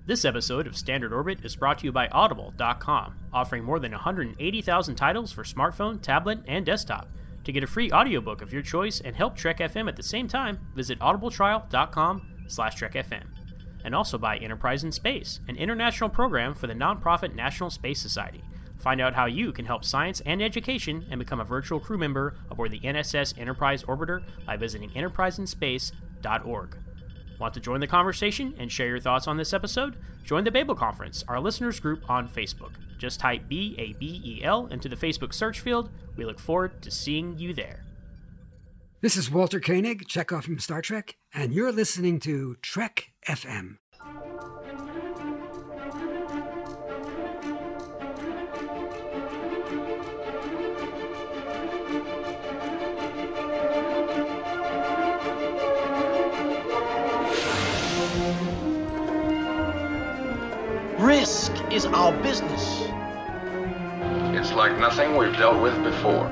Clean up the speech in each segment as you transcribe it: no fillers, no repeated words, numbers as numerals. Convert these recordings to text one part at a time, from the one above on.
This episode of Standard Orbit is brought to you by Audible.com, offering more than 180,000 titles for smartphone, tablet, and desktop. To get a free audiobook of your choice and help Trek FM at the same time, visit audibletrial.com/trekfm. And also by Enterprise in Space, an international program for the nonprofit National Space Society. Find out how you can help science and education and become a virtual crew member aboard the NSS Enterprise Orbiter by visiting enterpriseinspace.org. Want to join the conversation and share your thoughts on this episode? Join the Babel Conference, our listeners group on Facebook. Just type BABEL into the Facebook search field. We look forward to seeing you there. This is Walter Koenig, Chekhov from Star Trek, and you're listening to Trek FM. Risk is our business. It's like nothing we've dealt with before.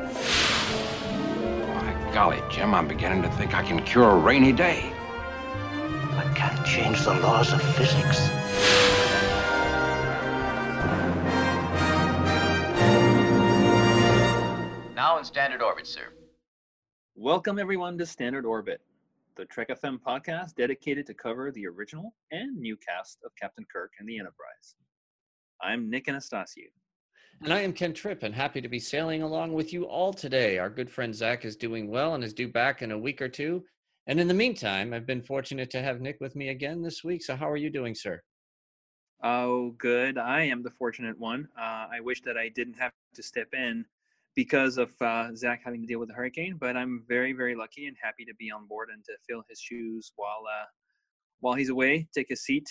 My golly, Jim, I'm beginning to think I can cure a rainy day. I can't change the laws of physics. Now in Standard Orbit, sir. Welcome, everyone, to Standard Orbit, the Trek FM podcast dedicated to cover the original and new cast of Captain Kirk and the Enterprise. I'm Nick Anastasiou. And I am Ken Tripp, and happy to be sailing along with you all today. Our good friend Zach is doing well and is due back in a week or two. And in the meantime, I've been fortunate to have Nick with me again this week. So how are you doing, sir? Oh, good. I am the fortunate one. I wish that I didn't have to step in because of Zach having to deal with the hurricane, but I'm very, very lucky and happy to be on board and to fill his shoes while he's away, take his seat,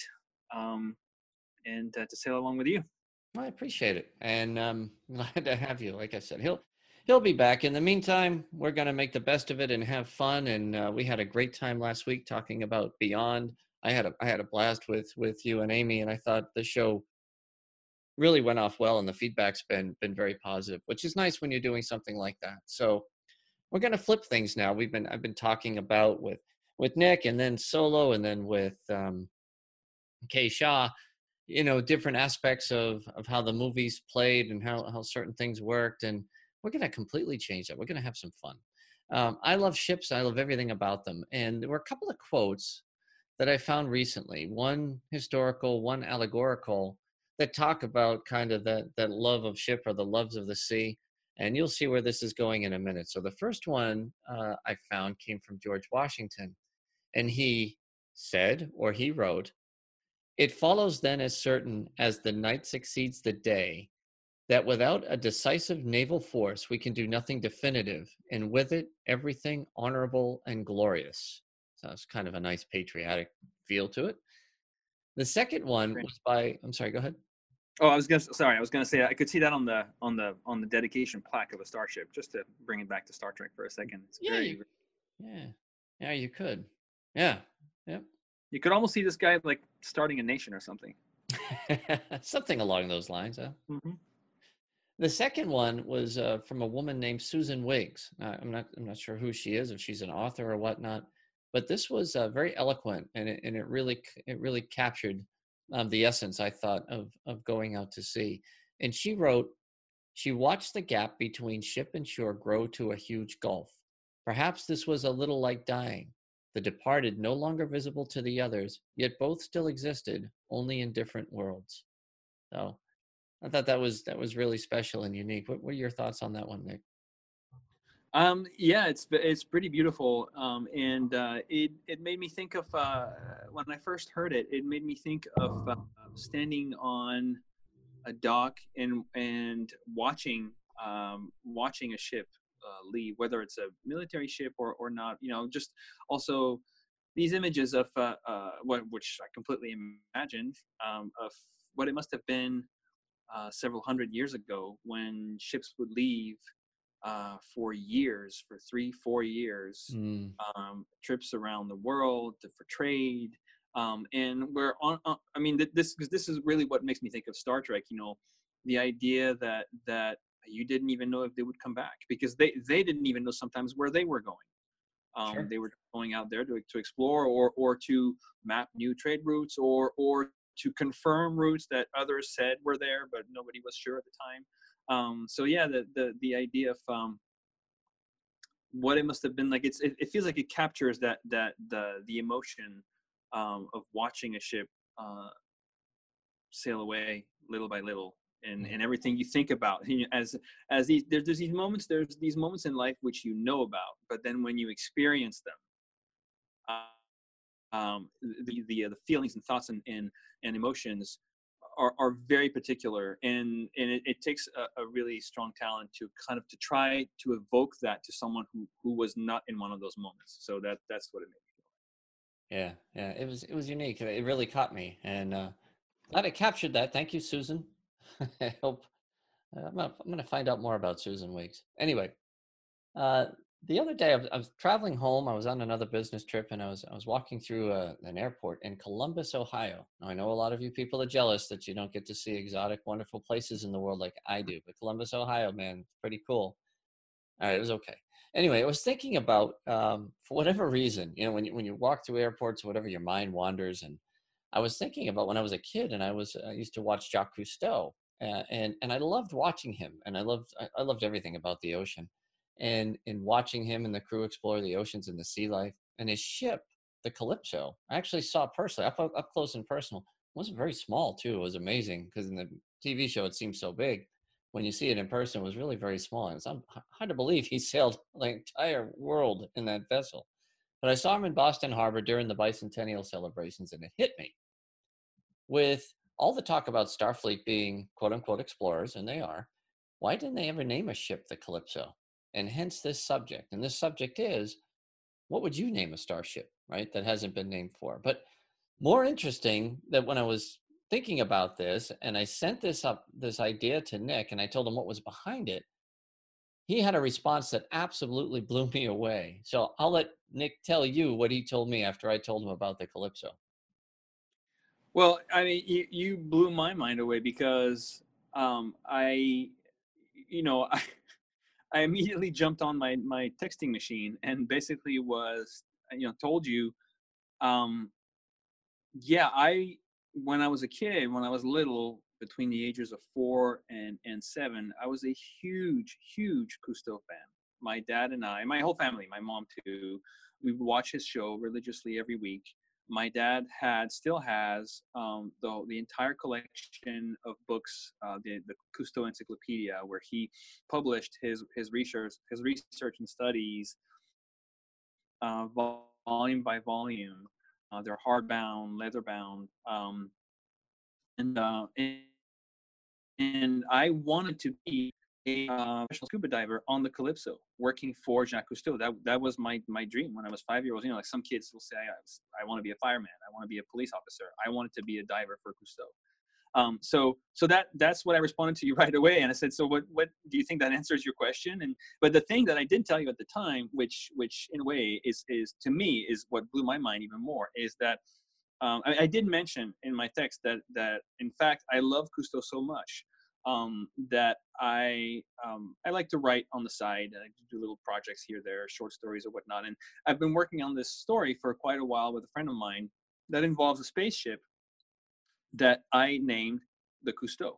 and to sail along with you. I appreciate it, and glad to have you. Like I said, he'll be back. In the meantime, we're going to make the best of it and have fun. And we had a great time last week talking about Beyond. I had a blast with you and Amy, and I thought the show really went off well, and the feedback's been very positive, which is nice when you're doing something like that. So we're going to flip things now. I've been talking about with Nick, and then solo, and then with Kay Shaw, different aspects of how the movies played and how certain things worked. And we're going to completely change that. We're going to have some fun. I love ships. I love everything about them. And there were a couple of quotes that I found recently, one historical, one allegorical, that talk about kind of that love of ship or the loves of the sea. And you'll see where this is going in a minute. So the first one I found came from George Washington. And he said, or he wrote, "It follows then as certain as the night succeeds the day, that without a decisive naval force we can do nothing definitive, and with it everything honorable and glorious." So it's kind of a nice patriotic feel to it. The second one was by, I'm sorry, go ahead. Oh, I was gonna say I could see that on the dedication plaque of a starship. Just to bring it back to Star Trek for a second. It's you could. Yeah. Yep. You could almost see this guy like starting a nation or something. Something along those lines, huh? Mm-hmm. The second one was from a woman named Susan Wiggs. I'm not sure who she is, if she's an author or whatnot, but this was very eloquent, and it really captured the essence, I thought, of going out to sea. And she wrote, "She watched the gap between ship and shore grow to a huge gulf. Perhaps this was a little like dying. The departed no longer visible to the others, yet both still existed, only in different worlds." So I thought that was really special and unique. What were your thoughts on that one, Nick? Yeah, it's pretty beautiful, and it made me think of when I first heard it. It made me think of standing on a dock and watching a ship leave, whether it's a military ship or not. Just also these images of which I completely imagined of what it must have been several hundred years ago when ships would leave for years, for 3-4 years, trips around the world for trade. And we're on, this is really what makes me think of Star Trek, the idea that you didn't even know if they would come back, because they didn't even know sometimes where they were going. Sure. They were going out there to explore or to map new trade routes or to confirm routes that others said were there, but nobody was sure at the time. So yeah, the idea of what it must have been like, it feels like it captures the emotion of watching a ship sail away little by little, and everything you think about, you know, as there's these moments in life which you know about, but then when you experience them, the feelings and thoughts and emotions are very particular, and it takes a really strong talent to try to evoke that to someone who was not in one of those moments. So that's what it made me feel. Yeah, it was unique. It really caught me, and glad it captured that. Thank you, Susan. I hope I'm gonna find out more about Susan Weeks. Anyway, the other day I was traveling home. I was on another business trip, and I was walking through an airport in Columbus, Ohio. Now, I know a lot of you people are jealous that you don't get to see exotic, wonderful places in the world like I do, but Columbus, Ohio, man, it's pretty cool. All right, it was okay. Anyway, I was thinking about for whatever reason, you know, when you walk through airports, whatever, your mind wanders, and I was thinking about when I was a kid, and I used to watch Jacques Cousteau, and I loved watching him, and I loved everything about the ocean. And in watching him and the crew explore the oceans and the sea life, and his ship, the Calypso, I actually saw personally up close and personal. It wasn't very small too. It was amazing because in the TV show it seemed so big. When you see it in person, it was really very small. And it's hard to believe he sailed the entire world in that vessel. But I saw him in Boston Harbor during the bicentennial celebrations, and it hit me. With all the talk about Starfleet being quote unquote explorers, and they are, why didn't they ever name a ship the Calypso? And hence this subject. And this subject is, what would you name a starship, right? That hasn't been named for. But more interesting that when I was thinking about this and I sent this idea to Nick and I told him what was behind it, he had a response that absolutely blew me away. So I'll let Nick tell you what he told me after I told him about the Calypso. Well, I mean, you blew my mind away because I immediately jumped on my texting machine and basically told you, when I was a kid, when I was little, between the ages of 4 and 7, I was a huge Cousteau fan. My dad and I, my whole family, my mom too, we would watch his show religiously every week. My dad still has the entire collection of books, the Cousteau Encyclopedia, where he published his research and studies, volume by volume. They're hardbound, leatherbound, and I wanted to be a professional scuba diver on the Calypso, working for Jacques Cousteau. That was my dream when I was 5 years old. You know, like some kids will say, I want to be a fireman, I want to be a police officer. I wanted to be a diver for Cousteau. So that's what I responded to you right away. And I said, so what do you think that answers your question? But the thing that I didn't tell you at the time, which in a way is to me is what blew my mind even more, is that I did mention in my text that in fact I love Cousteau so much that I like to write on the side. I do little projects here, there, short stories or whatnot. And I've been working on this story for quite a while with a friend of mine that involves a spaceship that I named the Cousteau.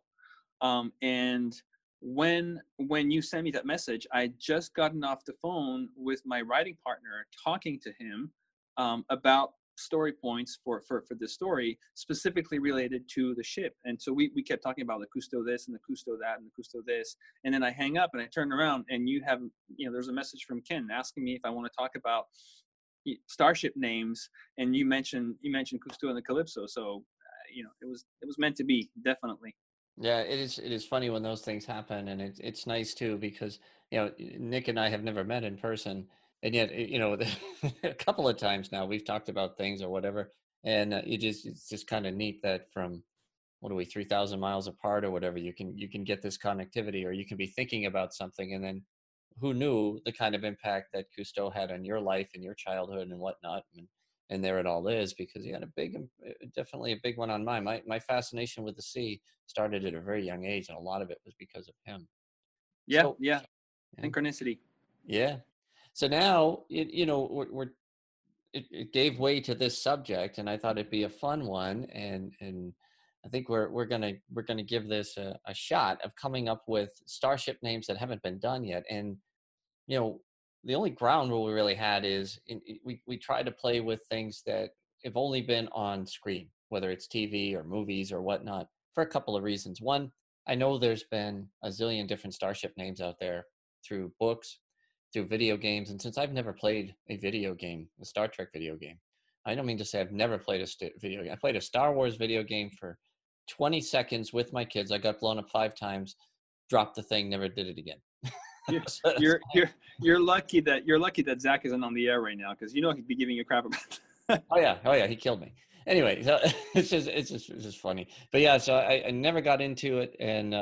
And when you sent me that message, I had just gotten off the phone with my writing partner, talking to him about story points for the story specifically related to the ship. And so we kept talking about the Cousteau this and the Cousteau that and the Cousteau this. And then I hang up and I turn around and there's a message from Ken asking me if I want to talk about starship names. And you mentioned Cousteau and the Calypso. So, it was meant to be, definitely. Yeah, it is funny when those things happen. And it's nice too, because, Nick and I have never met in person. And yet, a couple of times now we've talked about things or whatever, and it's just kind of neat that from 3,000 miles apart or whatever, you can get this connectivity, or you can be thinking about something, and then who knew the kind of impact that Cousteau had on your life and your childhood and whatnot, and there it all is, because he had definitely a big one on mine. My fascination with the sea started at a very young age, and a lot of it was because of him. Yeah, synchronicity. Yeah. So now, it gave way to this subject, and I thought it'd be a fun one. And I think we're gonna give this a shot of coming up with starship names that haven't been done yet. And you know, the only ground rule we really had is we try to play with things that have only been on screen, whether it's TV or movies or whatnot, for a couple of reasons. One, I know there's been a zillion different starship names out there through books, through video games, and since I've never played a video game, a Star Trek video game, I don't mean to say I've never played a video game. I played a Star Wars video game for 20 seconds with my kids. I got blown up 5 times, dropped the thing, never did it again. You're lucky that Zach isn't on the air right now, because he'd be giving you crap about that. Oh yeah, he killed me. Anyway, so it's just funny. But yeah, so I never got into it, and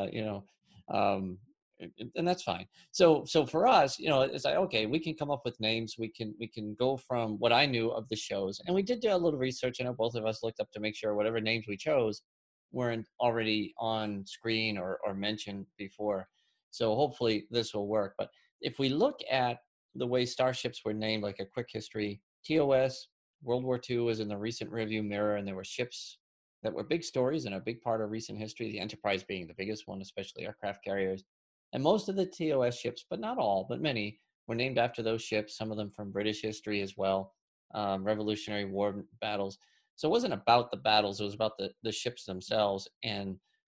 and that's fine. So for us, it's like, okay, we can come up with names. We can go from what I knew of the shows, and we did do a little research. Both of us looked up to make sure whatever names we chose weren't already on screen or mentioned before. So hopefully this will work. But if we look at the way starships were named, like a quick history, TOS, World War II was in the recent review mirror, and there were ships that were big stories and a big part of recent history, the Enterprise being the biggest one, especially aircraft carriers. And most of the TOS ships, but not all, but many, were named after those ships, some of them from British history as well, Revolutionary War battles. So it wasn't about the battles, it was about the ships themselves and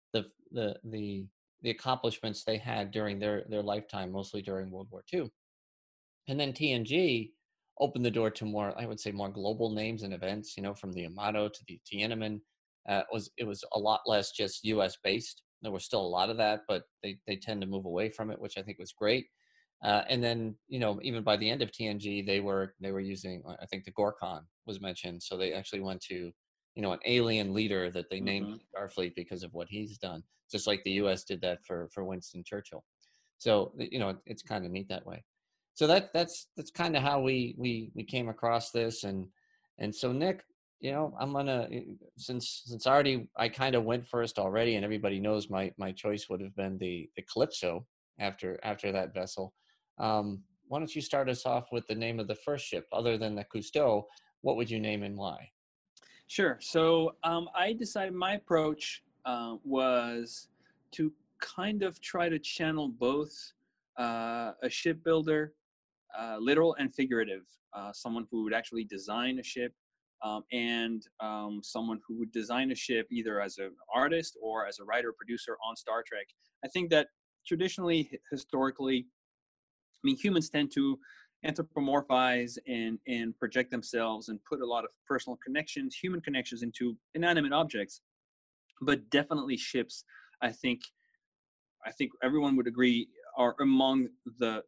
the accomplishments they had during their lifetime, mostly during World War II. And then TNG opened the door to more, I would say, more global names and events, from the Yamato to the Tiananmen. It was a lot less just U.S. based. There was still a lot of that, but they tend to move away from it, which I think was great. And then, even by the end of TNG, they were using, I think the Gorkon was mentioned. So they actually went to, an alien leader that they named Starfleet because of what he's done, just like the U.S. did that for Winston Churchill. So, it's kind of neat that way. So that's kind of how we came across this. And so Nick, I'm gonna, since already I kind of went first already, and everybody knows my choice would have been the Calypso after that vessel. Why don't you start us off with the name of the first ship, other than the Cousteau? What would you name and why? Sure. So I decided my approach was to kind of try to channel both a shipbuilder, literal and figurative, someone who would actually design a ship, and someone who would design a ship either as an artist or as a writer producer on Star Trek. I think that traditionally, historically, humans tend to anthropomorphize and project themselves and put a lot of personal connections, human connections, into inanimate objects. But definitely ships, I think everyone would agree, are among the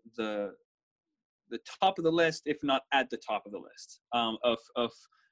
top of the list, if not at the top of the list, of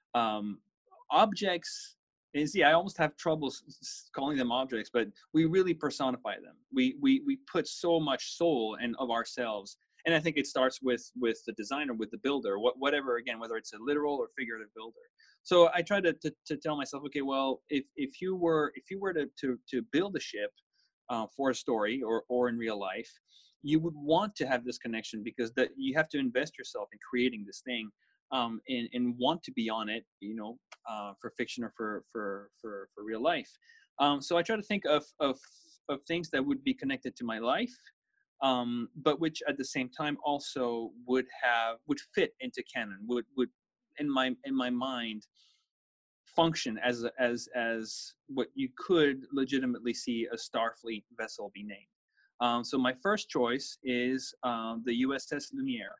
objects. And see, I almost have trouble calling them objects, but we really personify them. We put so much soul of ourselves. And I think it starts with the designer, with the builder, whatever, again, whether it's a literal or figurative builder. So I try to tell myself, okay, well, if you were to build a ship for a story or in real life, you would want to have this connection, because that you have to invest yourself in creating this thing, and want to be on it, for fiction or for real life. So I try to think of things that would be connected to my life, but which at the same time also would fit into canon, would in my mind function as what you could legitimately see a Starfleet vessel be named. So my first choice is the USS Lumiere.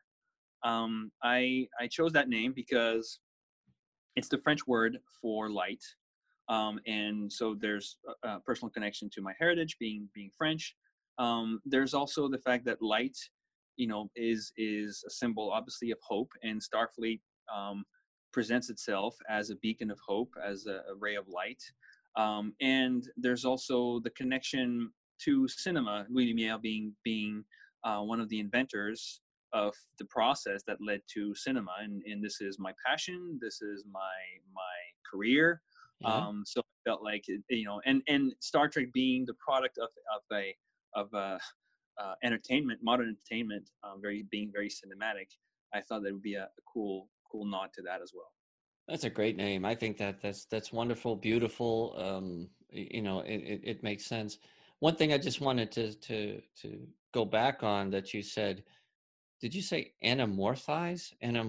I chose that name because it's the French word for light, and so there's a personal connection to my heritage, being French. There's also the fact that light, is a symbol, obviously, of hope, and Starfleet presents itself as a beacon of hope, as a ray of light. And there's also the connection to cinema, Louis Lumiere being one of the inventors of the process that led to cinema, and this is my passion, this is my career. Yeah. So I felt like, and Star Trek being the product of entertainment, modern entertainment, being very cinematic, I thought that would be a cool nod to that as well. That's a great name. I think that's wonderful, beautiful. it makes sense. One thing I just wanted to go back on that you said, did you say anamorphize?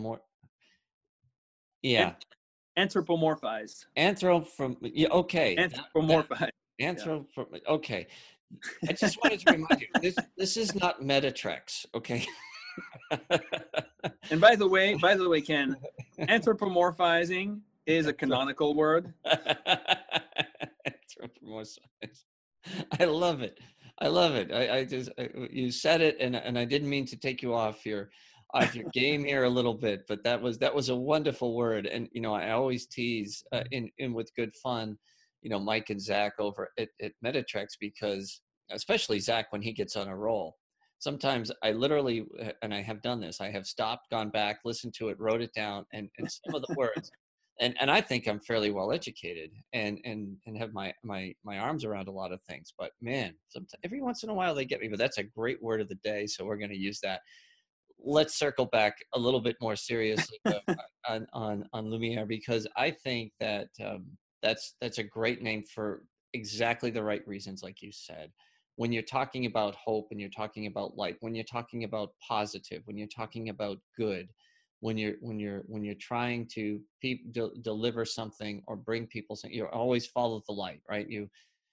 Yeah. Anthropomorphize. Yeah, okay. Anthropomorphize. Okay. I just wanted to remind you, this is not Metatrex, okay? And by the way, Ken, anthropomorphizing is a canonical word. Anthropomorphize. I love it. You said it, and I didn't mean to take you off your game here a little bit, but that was a wonderful word. And I always tease in with good fun, Mike and Zach over at Metatrex, because especially Zach, when he gets on a roll, sometimes I literally, and I have done this, I have stopped, gone back, listened to it, wrote it down, and some of the words. And I think I'm fairly well educated and have my arms around a lot of things. But man, every once in a while they get me. But that's a great word of the day, so we're going to use that. Let's circle back a little bit more seriously on Lumiere, because I think that that's a great name for exactly the right reasons, like you said. When you're talking about hope, and you're talking about light, when you're talking about positive, when you're talking about good, when you're trying to deliver something or bring people something, you always follow the light, right? You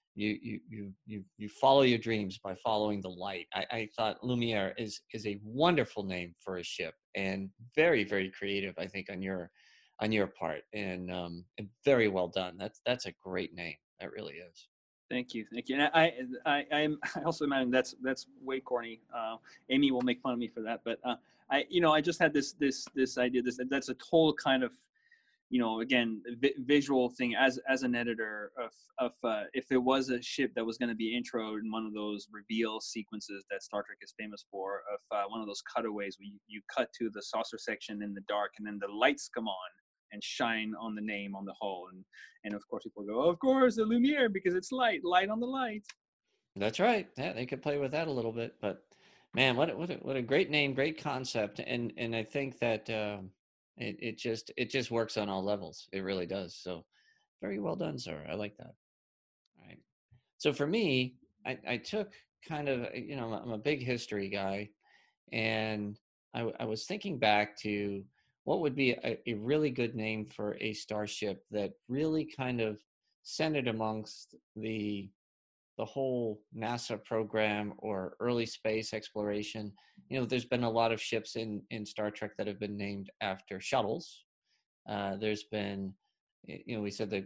follow your dreams by following the light. I thought Lumiere is a wonderful name for a ship, and very, very creative, I think, on your part, and very well done. That's a great name. That really is. Thank you. And I also imagine that's way corny. Amy will make fun of me for that, but I just had this idea. That's a total kind of, again, visual thing as an editor of if there was a ship that was going to be introed in one of those reveal sequences that Star Trek is famous for, of one of those cutaways where you cut to the saucer section in the dark, and then the lights come on and shine on the name on the hull, and of course people go, of course, the Lumiere, because it's light on the light. That's right. Yeah, they could play with that a little bit, but man, what a great name, great concept, and I think that it just works on all levels. It really does. So very well done, sir. I like that. All right. So for me, I took kind of, I'm a big history guy, and I was thinking back to what would be a really good name for a starship that really kind of centered amongst the whole NASA program or early space exploration. There's been a lot of ships in Star Trek that have been named after shuttles. There's been, we said the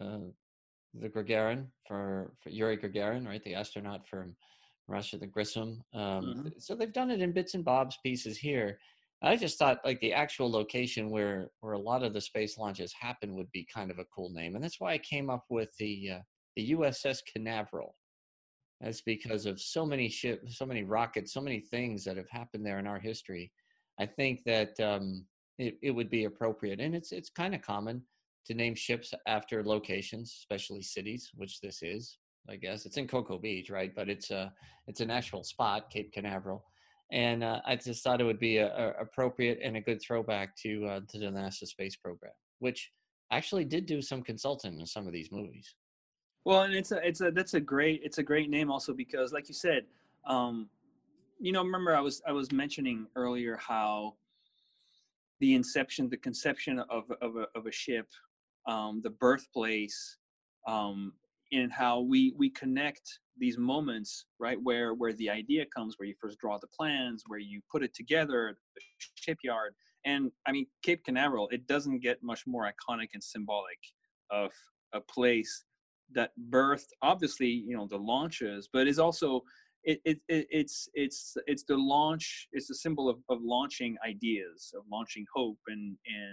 Gagarin for Yuri Gagarin, right? The astronaut from Russia, the Grissom. So they've done it in bits and bobs pieces here. I just thought like the actual location where a lot of the space launches happen would be kind of a cool name. And that's why I came up with the USS Canaveral. That's because of so many ships, so many rockets, so many things that have happened there in our history. I think that it would be appropriate. And it's kind of common to name ships after locations, especially cities, which this is, I guess. It's in Cocoa Beach, right? But it's an actual spot, Cape Canaveral. And I just thought it would be appropriate and a good throwback to the NASA space program, which actually did do some consulting in some of these movies. Well, and that's a great name also, because like you said, remember I was mentioning earlier how the conception of a ship, the birthplace, and how we connect these moments, right, where the idea comes, where you first draw the plans, where you put it together, the shipyard. And I mean, Cape Canaveral, it doesn't get much more iconic and symbolic of a place that birthed, obviously, the launches, but is also it's the launch. It's a symbol of launching ideas, of launching hope, and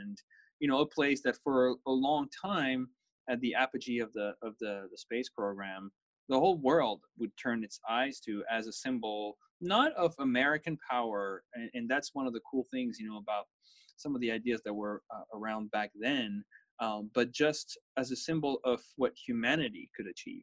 a place that for a long time, at the apogee of the space program, the whole world would turn its eyes to as a symbol, not of American power, and that's one of the cool things, about some of the ideas that were around back then, but just as a symbol of what humanity could achieve.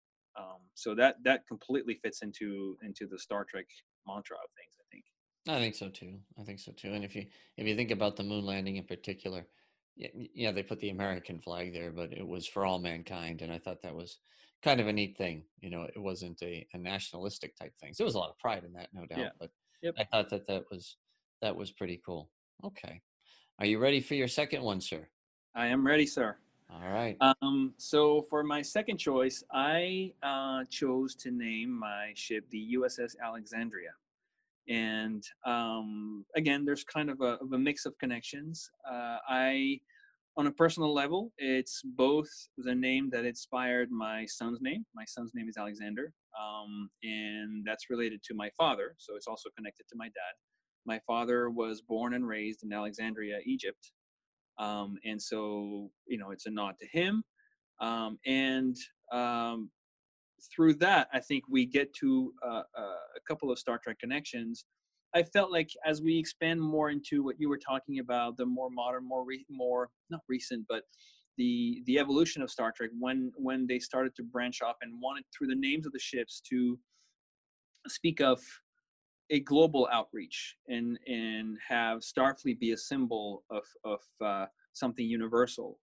So that completely fits into the Star Trek mantra of things, I think. I think so too. And if you think about the moon landing in particular, yeah, they put the American flag there, but it was for all mankind, and I thought that was kind of a neat thing. You know, it wasn't a nationalistic type thing. So there was a lot of pride in that, no doubt. Yeah. But Yep. I thought that was pretty cool. Okay. Are you ready for your second one, sir? I am ready, sir. All right. So for my second choice, I chose to name my ship the USS Alexandria. And again, there's kind of a mix of connections. On a personal level, it's both the name that inspired my son's name. My son's name is Alexander, and that's related to my father, so it's also connected to my dad. My father was born and raised in Alexandria, Egypt, and so it's a nod to him. And through that, I think we get to a couple of Star Trek connections. I felt like as we expand more into what you were talking about, the more modern, more not recent, but the evolution of Star Trek, when they started to branch off and wanted through the names of the ships to speak of a global outreach and have Starfleet be a symbol of something universal.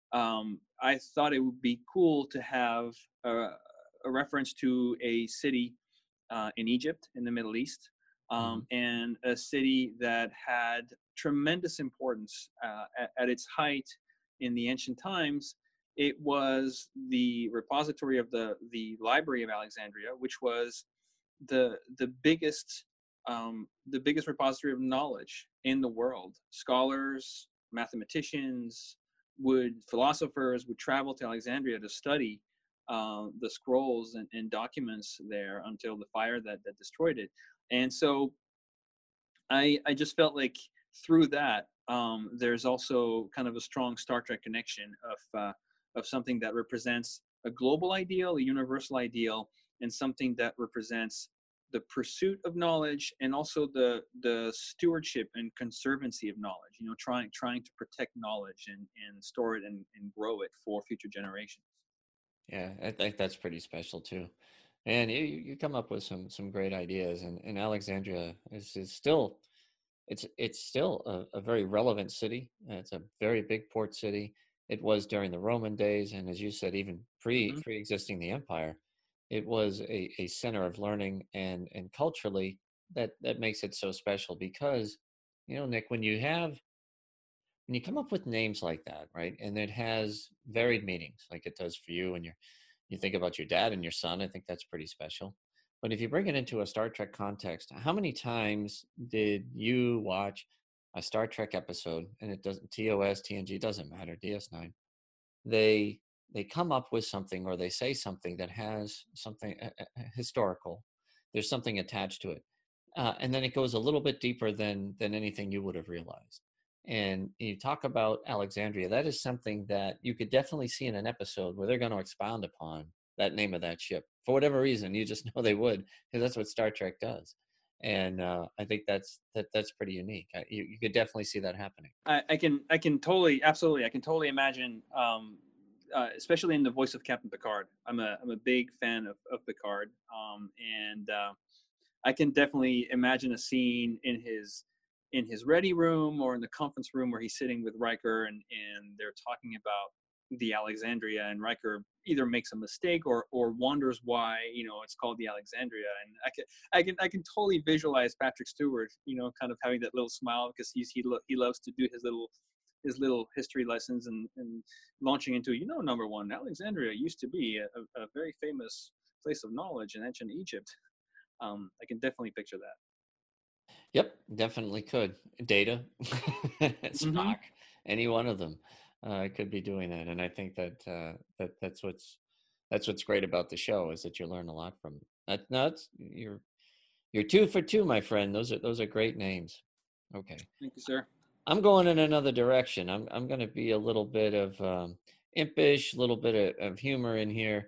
I thought it would be cool to have a reference to a city in Egypt in the Middle East. And a city that had tremendous importance at its height in the ancient times. It was the repository of the Library of Alexandria, which was the biggest repository of knowledge in the world. Scholars, mathematicians, philosophers would travel to Alexandria to study the scrolls and documents there until the fire that destroyed it. And so I just felt like through that, there's also kind of a strong Star Trek connection of something that represents a global ideal, a universal ideal, and something that represents the pursuit of knowledge and also the stewardship and conservancy of knowledge, trying to protect knowledge and store it and grow it for future generations. Yeah, I think that's pretty special too. And you come up with some great ideas, and Alexandria is still it's still a very relevant city. It's a very big port city. It was during the Roman days, and as you said, even pre-existing the empire, it was a center of learning and culturally that makes it so special because, Nick, when you come up with names like that, right, and it has varied meanings like it does for you and you think about your dad and your son, I think that's pretty special. But if you bring it into a Star Trek context, how many times did you watch a Star Trek episode, and it doesn't, TOS, TNG, doesn't matter, DS9, they come up with something or they say something that has something historical, there's something attached to it, and then it goes a little bit deeper than anything you would have realized. And you talk about Alexandria, that is something that you could definitely see in an episode where they're going to expound upon that name of that ship. For whatever reason, you just know they would, because that's what Star Trek does. And I think that's pretty unique. You could definitely see that happening. I can totally, absolutely. I can totally imagine, especially in the voice of Captain Picard. I'm a big fan of Picard. And I can definitely imagine a scene in his ready room or in the conference room where he's sitting with Riker and they're talking about the Alexandria, and Riker either makes a mistake or wonders why it's called the Alexandria. And I can totally visualize Patrick Stewart kind of having that little smile because he loves to do his little history lessons and launching into number one, Alexandria used to be a very famous place of knowledge in ancient Egypt. I can definitely picture that. Yep, definitely could. Data, Spock, any one of them could be doing that, and I think that's what's great about the show is that you learn a lot from it. You're 2 for 2, my friend. Those are great names. Okay. Thank you, sir. I'm going in another direction. I'm going to be a little bit of impish, a little bit of humor in here.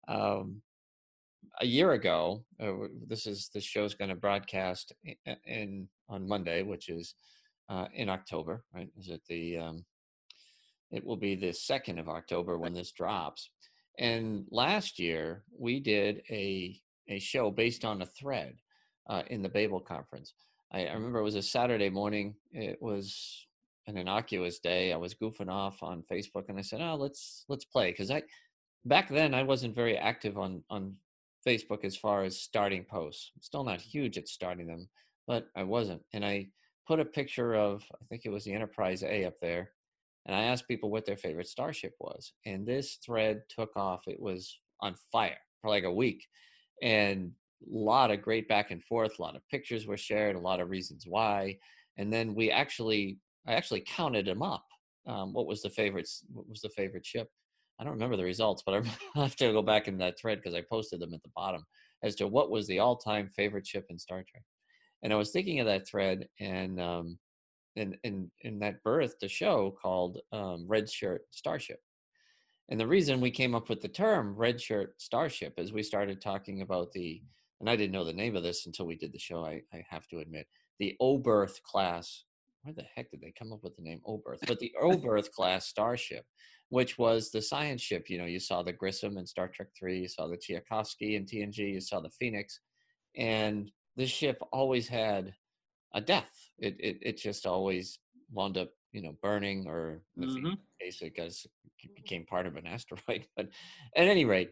A year ago, this show's going to broadcast on Monday, which is in October, right? Is it it will be the 2nd of October when this drops. And last year we did a show based on a thread in the Babel conference. I remember it was a Saturday morning. It was an innocuous day. I was goofing off on Facebook and I said, let's play. Cause back then I wasn't very active on Facebook as far as starting posts. I'm still not huge at starting them, but I wasn't. And I put a picture of, I think it was the Enterprise A up there, and I asked people what their favorite starship was. And this thread took off. It was on fire for like a week. And a lot of great back and forth, a lot of pictures were shared, a lot of reasons why. And then I actually counted them up. What was the favorite ship? I don't remember the results, but I have to go back in that thread because I posted them at the bottom as to what was the all-time favorite ship in Star Trek. And I was thinking of that thread, and that birthed a show called Red Shirt Starship. And the reason we came up with the term Red Shirt Starship is we started talking about and I didn't know the name of this until we did the show, I have to admit, the Oberth class. Where the heck did they come up with the name Oberth? But the Oberth class starship, which was the science ship. You saw the Grissom in Star Trek 3, you saw the Tchaikovsky in TNG, you saw the Phoenix, and this ship always had a death. It just always wound up, burning, or in the case it became part of an asteroid. But at any rate,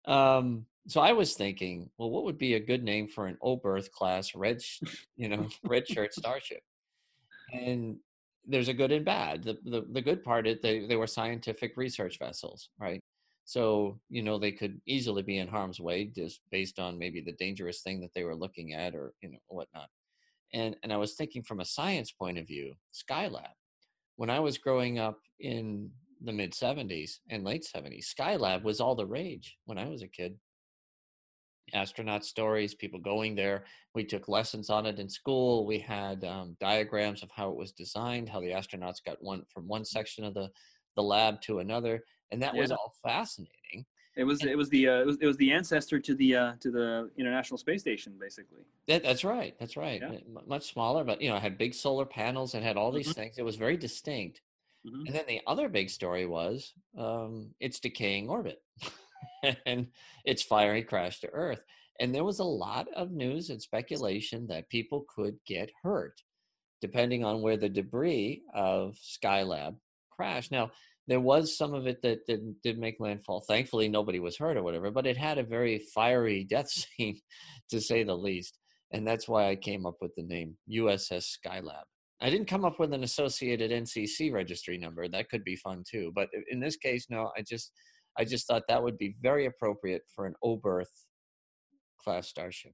so I was thinking, well, what would be a good name for an Oberth class red shirt starship? And there's a good and bad. The good part is they were scientific research vessels, right? So, they could easily be in harm's way just based on maybe the dangerous thing that they were looking at, or, whatnot. And I was thinking from a science point of view, Skylab. When I was growing up in the mid 70s and late 70s, Skylab was all the rage when I was a kid. Astronaut stories, people going there. We took lessons on it in school. We had diagrams of how it was designed, how the astronauts got from one section of the lab to another, and that was all fascinating. It was the ancestor to the International Space Station, basically. That's right. Yeah. Much smaller, but it had big solar panels and had all these things. It was very distinct. And then the other big story was its decaying orbit and its fiery crash to Earth. And there was a lot of news and speculation that people could get hurt depending on where the debris of Skylab crashed. Now, there was some of it that did make landfall. Thankfully, nobody was hurt or whatever, but it had a very fiery death scene, to say the least. And that's why I came up with the name USS Skylab. I didn't come up with an associated NCC registry number. That could be fun too. But in this case, no, I just thought that would be very appropriate for an Oberth class starship.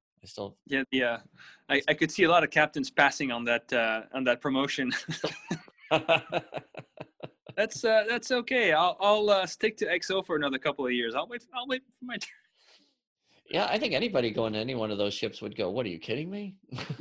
I could see a lot of captains passing on that promotion. That's okay. I'll stick to XO for another couple of years. I'll wait for my turn. Yeah, I think anybody going to any one of those ships would go, "What, are you kidding me?"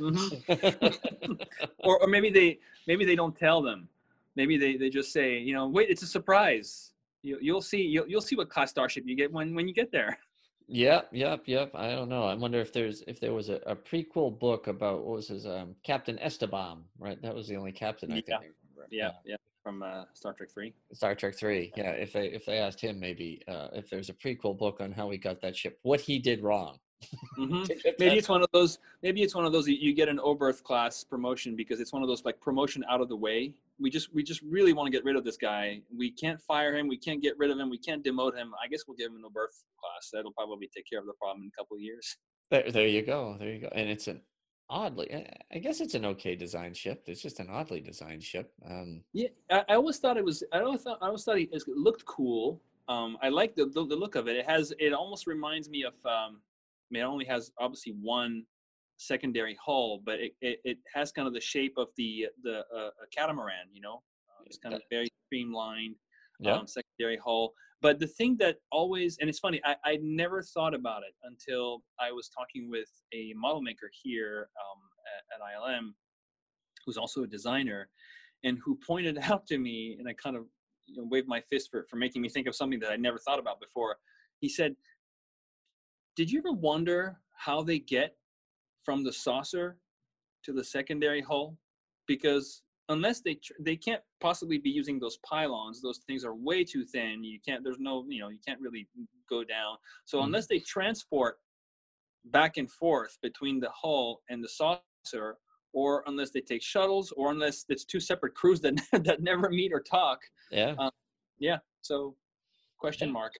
or maybe they don't tell them. Maybe they just say, wait, it's a surprise. You'll see what class starship you get when you get there. Yep. I don't know. I wonder if there was a prequel book about, what was his Captain Esteban, right? That was the only captain I think I remember. Yeah. From Star Trek 3. Star Trek 3. Yeah, if they asked him, maybe if there's a prequel book on how he got that ship, what he did wrong. Maybe it's one of those you get an Oberth class promotion because it's one of those like promotion out of the way. We just really want to get rid of this guy. We can't fire him. We can't get rid of him. We can't demote him. I guess we'll give him an Oberth class. That'll probably take care of the problem in a couple of years. There you go. And it's I guess it's an okay designed ship. It's just an oddly designed ship. I always thought it looked cool. I like the look of it. It almost reminds me of. It only has obviously one secondary hull, but it has kind of the shape of the catamaran. It's kind of very streamlined secondary hull. But the thing that always, and it's funny, I never thought about it until I was talking with a model maker here at ILM, who's also a designer, and who pointed out to me, and I kind of waved my fist for making me think of something that I never thought about before. He said, did you ever wonder how they get from the saucer to the secondary hull? Because unless they can't possibly be using those pylons, those things are way too thin. You can't really go down. So unless they transport back and forth between the hull and the saucer, or unless they take shuttles, or unless it's two separate crews that never meet or talk. Yeah. So question mark.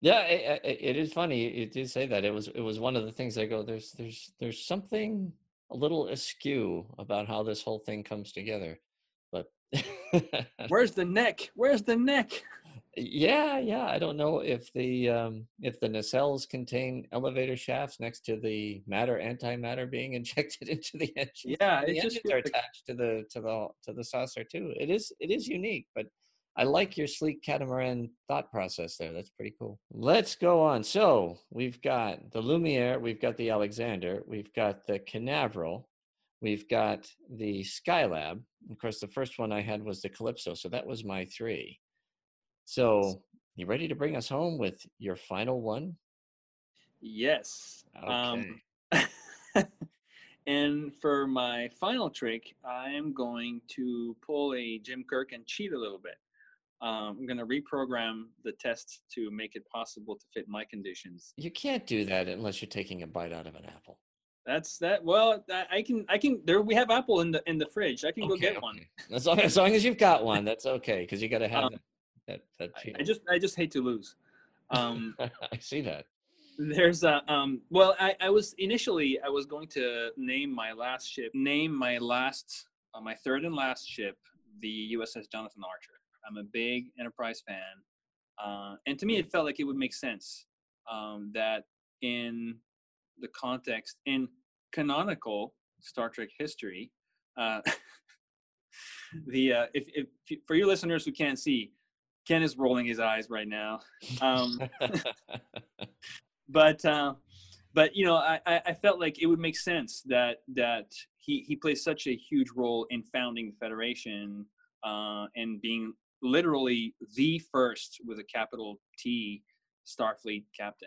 Yeah, it is funny. You did say that. It was one of the things I go. There's something a little askew about how this whole thing comes together, but Where's the neck? Where's the neck? yeah. I don't know if the nacelles contain elevator shafts next to the matter antimatter being injected into the engine. Yeah, The it just engines feels are like, attached to the saucer too. It is unique, but I like your sleek catamaran thought process there. That's pretty cool. Let's go on. So we've got the Lumiere, we've got the Alexander, we've got the Canaveral, we've got the Skylab. Of course, the first one I had was the Calypso, so that was my 3. So you ready to bring us home with your final one? yes. Okay. And for my final trick, I'm going to pull a Jim Kirk and cheat a little bit. I'm going to reprogram the test to make it possible to fit my conditions. You can't do that unless you're taking a bite out of an apple. That's that. Well, I can. There, we have apple in the fridge. I can go get one. As long as you've got one, that's okay, because you got to have that cheat. I just hate to lose. I see that. There's a well, I was going to name my last ship, my third and last ship, the USS Jonathan Archer. I'm a big Enterprise fan, and to me it felt like it would make sense that in the context, in canonical Star Trek history, if for you listeners who can't see, Ken is rolling his eyes right now. But you know, I felt like it would make sense that he plays such a huge role in founding the Federation, and being literally the first, with a capital T, Starfleet captain.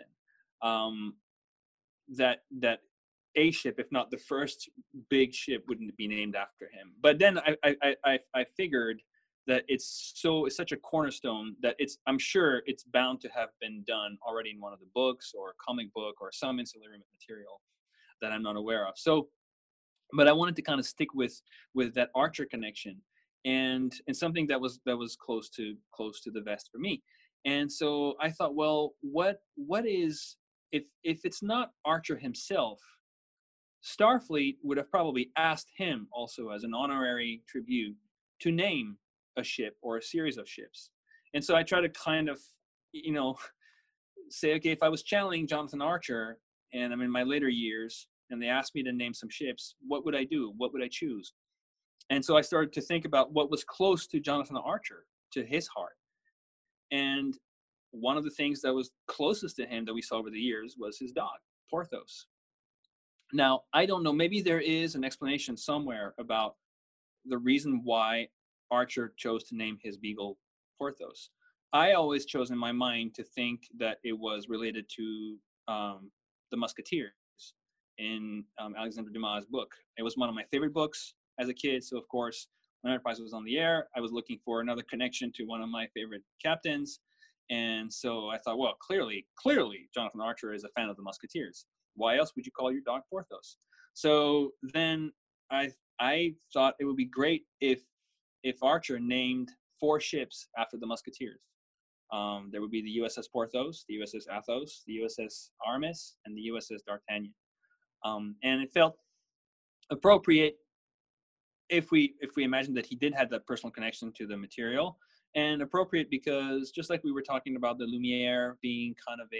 That a ship, if not the first big ship, wouldn't be named after him. But then I figured that it's such a cornerstone that I'm sure it's bound to have been done already in one of the books or a comic book or some ancillary material that I'm not aware of. So, but I wanted to kind of stick with that Archer connection and something that was close to the vest for me. And so I thought, well, what is, if it's not Archer himself, Starfleet would have probably asked him also as an honorary tribute to name a ship or a series of ships. And so I try to kind of, you know, say, okay, if I was channeling Jonathan Archer and I'm in my later years and they asked me to name some ships, what would I do? What would I choose? And so I started to think about what was close to Jonathan Archer, to his heart. And one of the things that was closest to him that we saw over the years was his dog, Porthos. Now, I don't know, maybe there is an explanation somewhere about the reason why Archer chose to name his beagle Porthos. I always chose in my mind to think that it was related to the Musketeers in Alexandre Dumas' book. It was one of my favorite books as a kid, so of course, when Enterprise was on the air, I was looking for another connection to one of my favorite captains. And so I thought, well, clearly, Jonathan Archer is a fan of the Musketeers. Why else would you call your dog Porthos? So then I thought it would be great if Archer named 4 ships after the Musketeers. There would be the USS Porthos, the USS Athos, the USS Aramis, and the USS D'Artagnan. And it felt appropriate if we imagine that he did have that personal connection to the material, and appropriate because just like we were talking about the Lumiere being kind of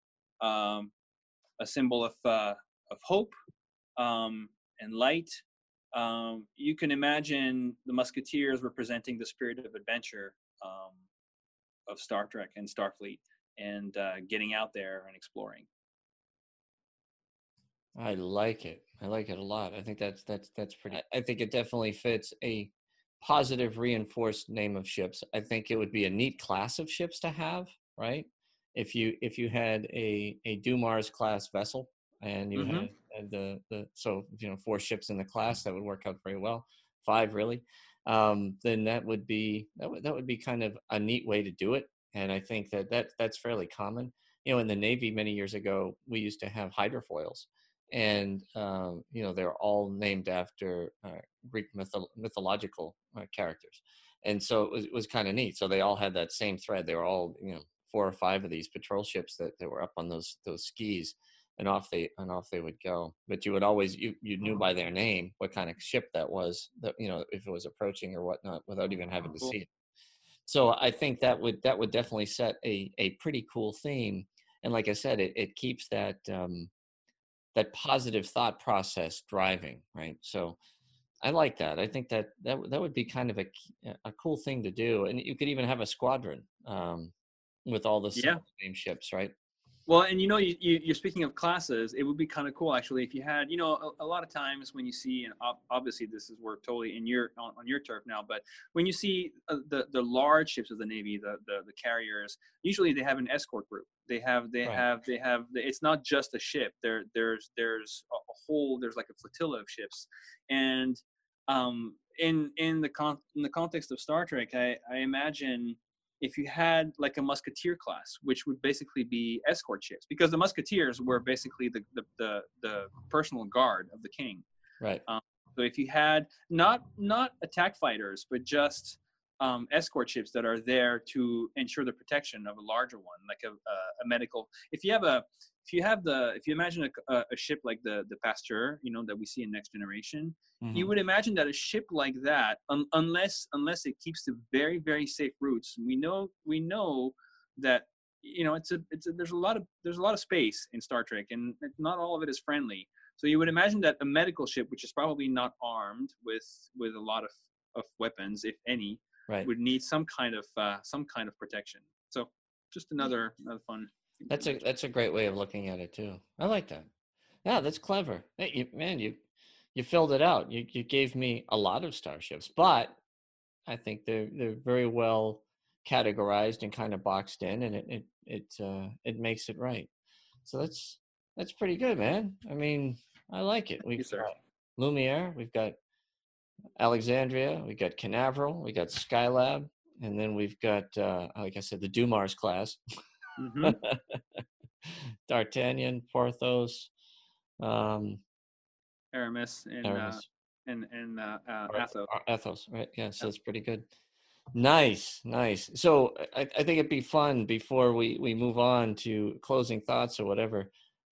a symbol of hope and light, you can imagine the Musketeers representing the spirit of adventure of Star Trek and Starfleet, and getting out there and exploring. I like it. I like it a lot. I think that's pretty. I think it definitely fits a positive, reinforced name of ships. I think it would be a neat class of ships to have, right? If you had a Dumars class vessel and you had the 4 ships in the class, that would work out very well. 5 really. Then that would be kind of a neat way to do it. And I think that's fairly common. You know, in the Navy many years ago, we used to have hydrofoils. And they're all named after Greek mythological characters, and so it was kind of neat. So they all had that same thread. They were all 4 or 5 of these patrol ships that were up on those skis, and off they would go. But you would always you knew by their name what kind of ship that was, that if it was approaching or whatnot, without even having to see it. So I think that would definitely set a pretty cool theme. And like I said, it keeps that that positive thought process driving, right? So I like that. I think that would be kind of a cool thing to do. And you could even have a squadron with all the same ships, right? Well, and you're speaking of classes. It would be kind of cool actually if you had, a lot of times when you see, and obviously this is we're totally on your turf now, but when you see the large ships of the Navy, the carriers, usually they have an escort group. They have. It's not just a ship. There's like a flotilla of ships, and in the context of Star Trek, I imagine if you had like a musketeer class, which would basically be escort ships, because the musketeers were basically the personal guard of the king. Right. So if you had not attack fighters, but just escort ships that are there to ensure the protection of a larger one, like a medical. If you imagine a ship like the Pasteur, that we see in Next Generation, Mm-hmm. you would imagine that a ship like that, unless it keeps the very, very safe routes, we know that there's a lot of space in Star Trek, and not all of it is friendly. So you would imagine that a medical ship, which is probably not armed with a lot of weapons, if any, right, would need some kind of protection. So just another fun. That's a great way of looking at it too. I like that. Yeah, that's clever. Hey, you filled it out. You gave me a lot of starships, but I think they're very well categorized and kind of boxed in, and it makes it right. So that's pretty good, man. I mean, I like it. We've got Lumiere, we've got Alexandria, we've got Canaveral, we got Skylab, and then we've got like I said, the Dumars class. Mm-hmm. D'Artagnan, Porthos, Aramis, and Athos. Athos, right? Yeah, so it's pretty good. Nice. So I think it'd be fun before we move on to closing thoughts or whatever.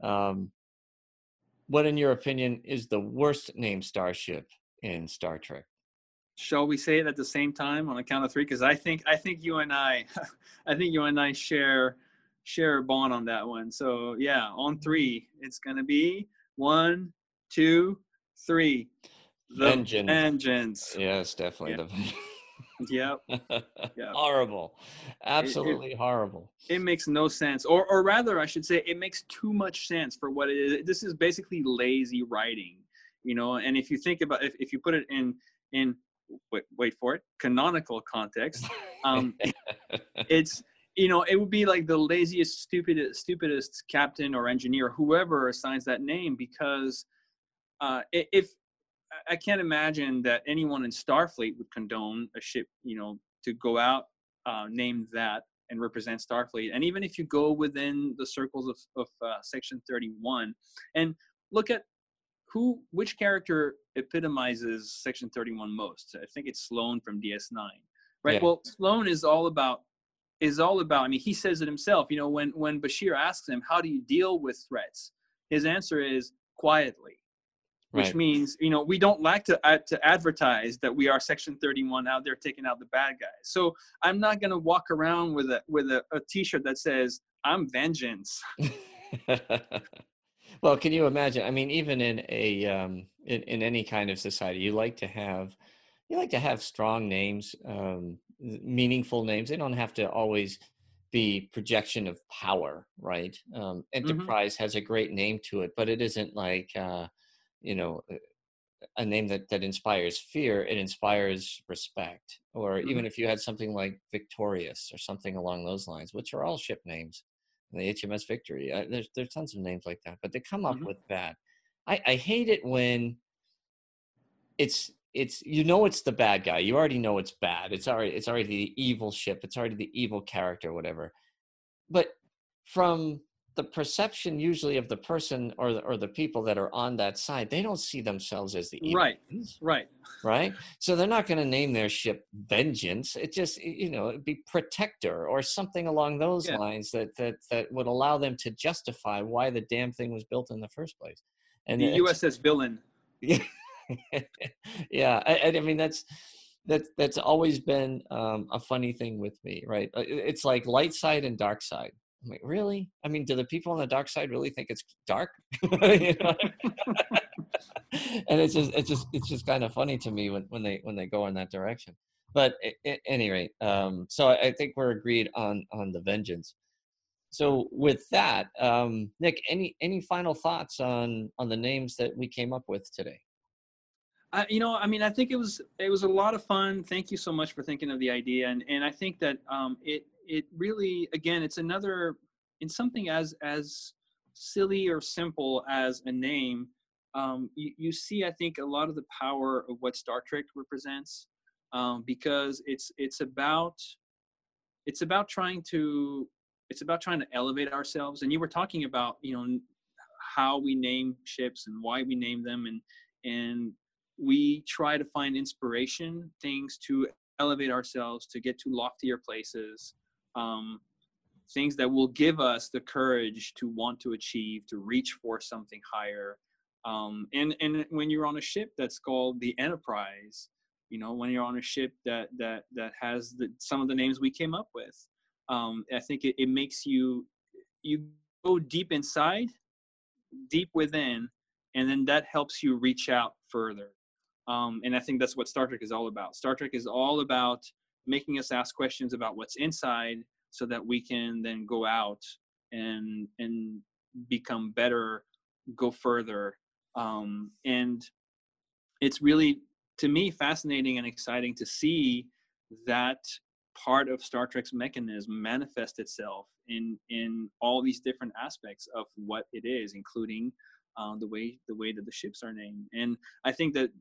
What, in your opinion, is the worst named starship in Star Trek? Shall we say it at the same time on the count of 3? Because I think you and I, share a bond on that one. So yeah, on 3, it's gonna be 1, 2, 3. The Vengeance. Yes, definitely. Yeah. Yep. Yep. Horrible. Absolutely horrible. It makes no sense, or rather, I should say, it makes too much sense for what it is. This is basically lazy writing, And if you think about, if you put it in wait for it, canonical context, it's. It would be like the laziest, stupidest captain or engineer, whoever assigns that name, because if I can't imagine that anyone in Starfleet would condone a ship, to go out named that and represent Starfleet. And even if you go within the circles of Section 31 and look at which character epitomizes Section 31 most, I think it's Sloan from DS9, right? Yeah. Well, Sloan is all about, I mean, he says it himself, when Bashir asks him, how do you deal with threats? His answer is quietly. Which right. means, we don't like to advertise that we are Section 31 out there taking out the bad guys. So I'm not going to walk around with a T-shirt that says, I'm vengeance. Well, can you imagine? I mean, even in in any kind of society, you like to have strong names, meaningful names. They don't have to always be projection of power, right? Enterprise has a great name to it, but it isn't like a name that inspires fear. It inspires respect. Or even if you had something like Victorious or something along those lines, which are all ship names, the HMS Victory. There's tons of names like that, but they come up with that. I hate it when it's it's the bad guy. You already know it's bad. It's already the evil ship. It's already the evil character, whatever. But from the perception usually of the person or the people that are on that side, they don't see themselves as the evil ones, right? So they're not going to name their ship Vengeance. It just, it'd be Protector or something along those lines that would allow them to justify why the damn thing was built in the first place. And the USS Villain. Yeah, I mean that's always been a funny thing with me, right? It's like light side and dark side. I'm like, really? I mean, do the people on the dark side really think it's dark? And it's just kind of funny to me when they go in that direction. But at any rate, so I think we're agreed on the Vengeance. So with that, Nick, any final thoughts on the names that we came up with today? I think it was a lot of fun. Thank you so much for thinking of the idea, and I think that it really, again, it's something as silly or simple as a name. You see, I think, a lot of the power of what Star Trek represents, because it's about trying to elevate ourselves. And you were talking about how we name ships and why we name them, and we try to find inspiration, things to elevate ourselves, to get to loftier places, things that will give us the courage to want to achieve, to reach for something higher. And when you're on a ship that's called the Enterprise, when you're on a ship that has some of the names we came up with, I think it makes you go deep inside, deep within, and then that helps you reach out further. And I think that's what Star Trek is all about. Star Trek is all about making us ask questions about what's inside, so that we can then go out and become better, go further. And it's really, to me, fascinating and exciting to see that part of Star Trek's mechanism manifest itself in all these different aspects of what it is, including the way that the ships are named. And I think that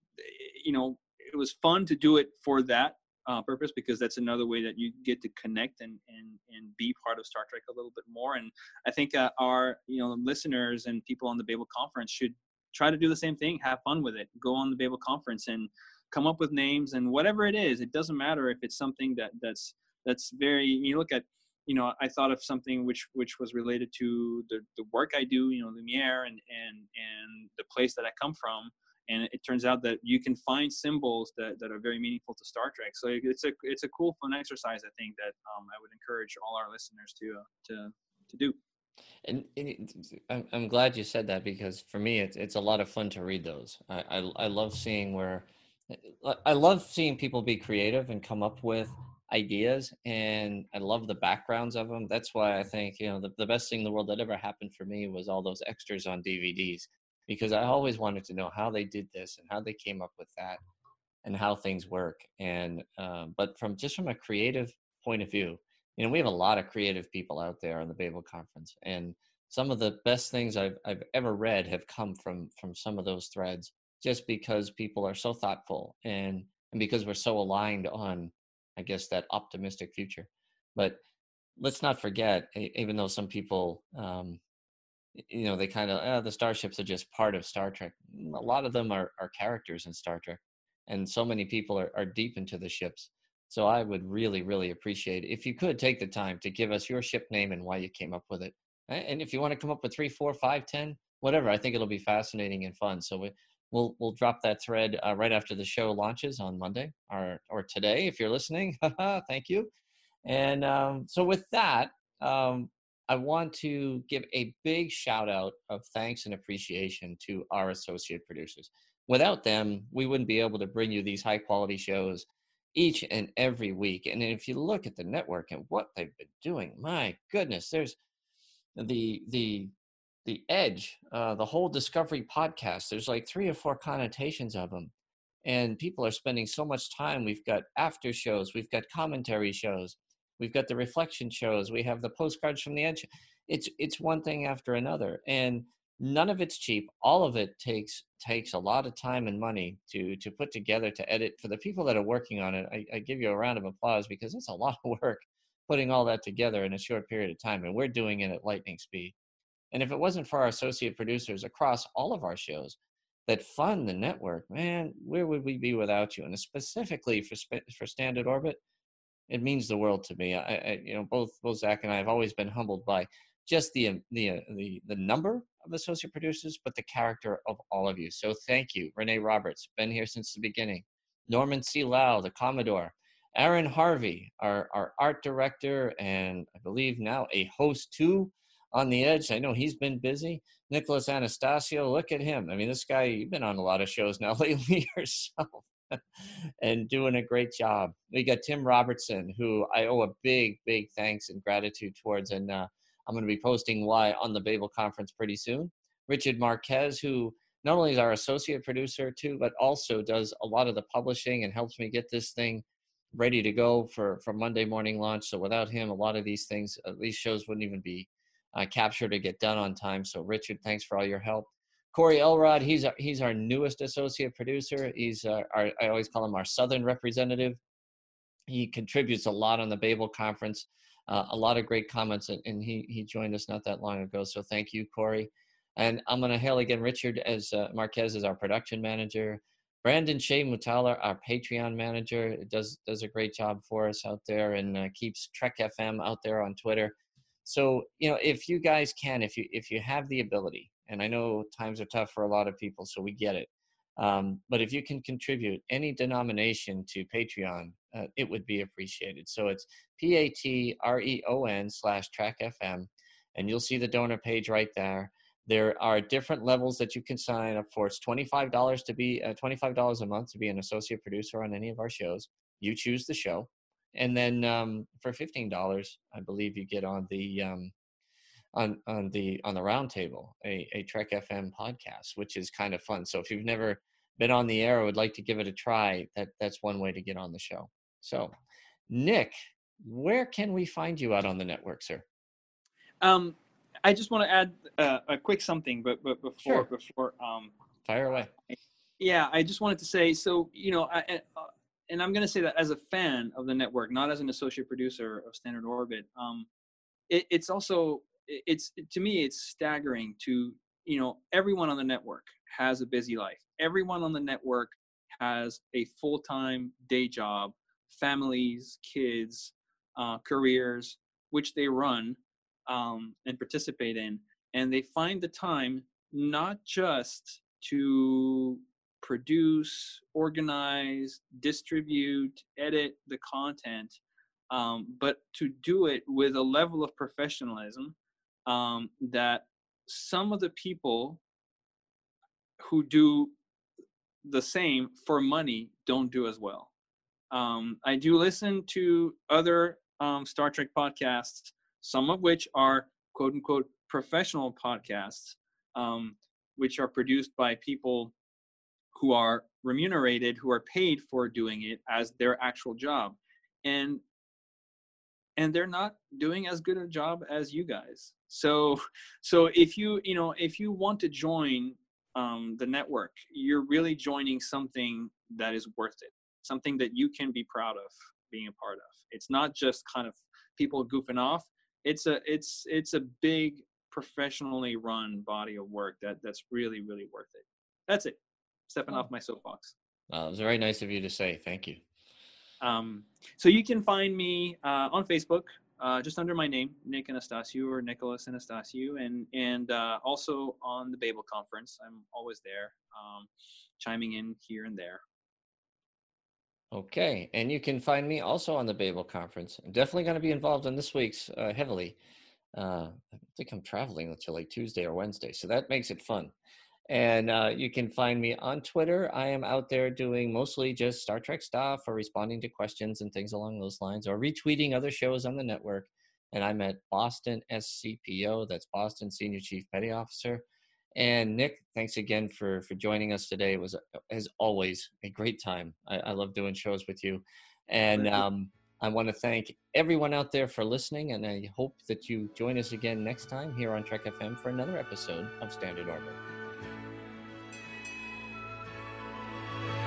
it was fun to do it for that purpose, because that's another way that you get to connect and be part of Star Trek a little bit more. And I think our listeners and people on the Babel Conference should try to do the same thing. Have fun with it. Go on the Babel Conference and come up with names, and whatever it is, it doesn't matter if it's something that's very, you look at, I thought of something which was related to the work I do, Lumiere and the place that I come from. And it turns out that you can find symbols that are very meaningful to Star Trek. So it's a cool, fun exercise, I think, that I would encourage all our listeners to do. And I'm glad you said that, because for me, it's a lot of fun to read those. I love seeing people be creative and come up with ideas, and I love the backgrounds of them. That's why I think, the best thing in the world that ever happened for me was all those extras on DVDs, because I always wanted to know how they did this and how they came up with that and how things work. And but from a creative point of view, we have a lot of creative people out there on the Babel Conference, and some of the best things I've ever read have come from some of those threads, just because people are so thoughtful and because we're so aligned on, I guess, that optimistic future. But let's not forget, even though some people, they kind of, the starships are just part of Star Trek. A lot of them are characters in Star Trek, and so many people are deep into the ships. So I would really, really appreciate it if you could take the time to give us your ship name and why you came up with it. And if you want to come up with 3, 4, 5, 10, whatever, I think it'll be fascinating and fun. So we'll drop that thread right after the show launches on Monday or today, if you're listening. Thank you. And so with that, I want to give a big shout out of thanks and appreciation to our associate producers. Without them, we wouldn't be able to bring you these high quality shows each and every week. And if you look at the network and what they've been doing, my goodness, there's the Edge, the whole Discovery podcast. There's like 3 or 4 connotations of them, and people are spending so much time. We've got after shows, we've got commentary shows, we've got the reflection shows, we have the postcards from the Edge. It's one thing after another, and none of it's cheap. All of it takes a lot of time and money to put together, to edit. For the people that are working on it, I give you a round of applause, because it's a lot of work putting all that together in a short period of time, and we're doing it at lightning speed. And if it wasn't for our associate producers across all of our shows that fund the network, man, where would we be without you? And specifically for Standard Orbit, it means the world to me. Both Zach and I have always been humbled by just the number of associate producers, but the character of all of you. So thank you, Renee Roberts, been here since the beginning. Norman C. Lau, the Commodore. Aaron Harvey, our art director, and I believe now a host too on the Edge. I know he's been busy. Nicholas Anastasio, look at him. I mean, this guy, you've been on a lot of shows now lately yourself and doing a great job. We got Tim Robertson, who I owe a big, big thanks and gratitude towards, and I'm going to be posting why on the Babel Conference pretty soon. Richard Marquez, who not only is our associate producer too, but also does a lot of the publishing and helps me get this thing ready to go for Monday morning launch. So without him, a lot of these things, these shows wouldn't even be captured or get done on time. So Richard, thanks for all your help. Corey Elrod, he's our newest associate producer. He's I always call him our Southern representative. He contributes a lot on the Babel Conference, a lot of great comments, and he joined us not that long ago. So thank you, Corey. And I'm going to hail again Richard as Marquez as our production manager. Brandon Shea Mutala, our Patreon manager, does a great job for us out there and keeps Trek FM out there on Twitter. So, if you guys can, if you have the ability, and I know times are tough for a lot of people, so we get it. But if you can contribute any denomination to Patreon, it would be appreciated. So it's patreon.com/Trek FM, and you'll see the donor page right there. There are different levels that you can sign up for. It's $25 to be $25 a month to be an associate producer on any of our shows. You choose the show, and then for $15, I believe you get on the on the round table, a Trek FM podcast, which is kind of fun. So if you've never been on the air or would like to give it a try, that's one way to get on the show. So, Nick, where can we find you out on the network, sir? I just want to add a quick something, but before fire away. Yeah, I just wanted to say, so and I'm going to say that as a fan of the network, not as an associate producer of Standard Orbit. It's also to me it's staggering to everyone on the network has a busy life. Everyone on the network has a full-time day job, families, kids, careers, which they run and participate in, and they find the time not just to produce, organize, distribute, edit the content, but to do it with a level of professionalism that some of the people who do the same for money don't do as well. I do listen to other Star Trek podcasts, some of which are quote unquote professional podcasts, which are produced by people who are remunerated, who are paid for doing it as their actual job. And they're not doing as good a job as you guys. So if you want to join the network, you're really joining something that is worth it, something that you can be proud of being a part of. It's not just kind of people goofing off. It's a big professionally run body of work that's really, really worth it. That's it. Stepping off my soapbox. It was very nice of you to say. Thank you. So you can find me on Facebook, just under my name, Nick Anastasiou or Nicholas Anastasiou, and also on the Babel Conference. I'm always there, chiming in here and there. Okay, and you can find me also on the Babel Conference. I'm definitely going to be involved in this week's heavily. I think I'm traveling until like Tuesday or Wednesday, so that makes it fun. And you can find me on Twitter. I am out there doing mostly just Star Trek stuff or responding to questions and things along those lines, or retweeting other shows on the network. And I'm at Boston SCPO. That's Boston Senior Chief Petty Officer. And Nick, thanks again for joining us today. It was, as always, a great time. I love doing shows with you. And I want to thank everyone out there for listening, and I hope that you join us again next time here on Trek FM for another episode of Standard Orbit.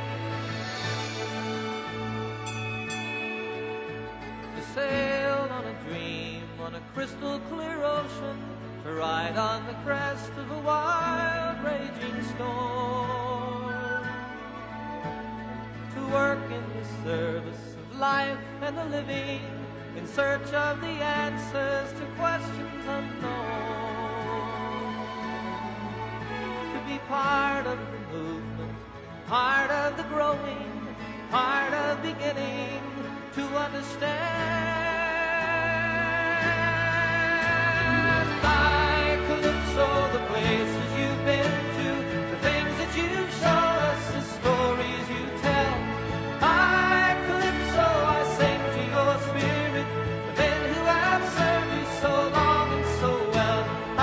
Sailed on a ocean, to ride on the crest of a wild raging storm, to work in the service of life and the living, in search of the answers to questions unknown, to be part of the movement, part of the growing, part of beginning to understand. I Calypso, the places you've been to, the things that you've shown us, the stories you tell. I Calypso, I sing to your spirit, the men who have served you so long and so well. I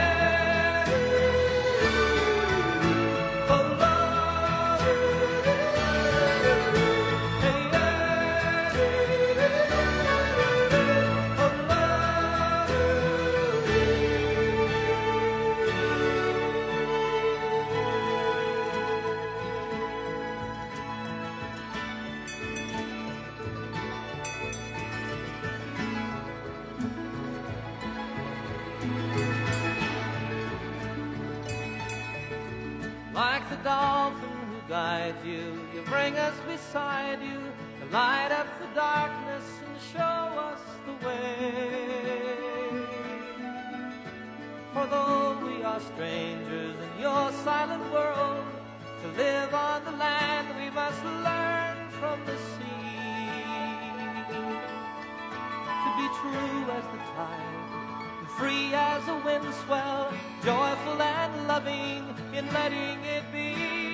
like the dolphin who guides you, you bring us beside you, to light up the darkness and show us the way. For though we are strangers in your silent world, to live on the land we must learn from the sea, to be true as the tide, free as a wind swell, joyful and loving in letting it be.